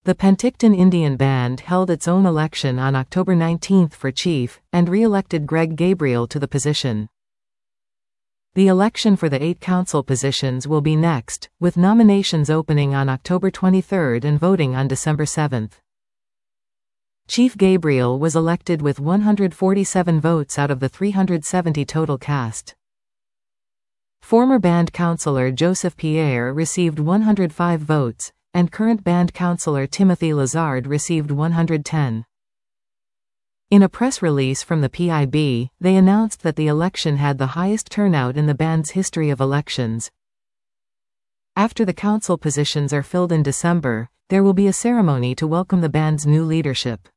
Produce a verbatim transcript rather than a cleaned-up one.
The Penticton Indian Band held its own election on October nineteenth for chief, and re-elected Greg Gabriel to the position. The election for the eight council positions will be next, with nominations opening on October twenty-third and voting on December seventh. Chief Gabriel was elected with one hundred forty-seven votes out of the three hundred seventy total cast. Former band councillor Joseph Pierre received one hundred five votes, and current band councillor Timothy Lazard received one hundred ten. In a press release from the P I B, they announced that the election had the highest turnout in the band's history of elections. After the council positions are filled in December, there will be a ceremony to welcome the band's new leadership.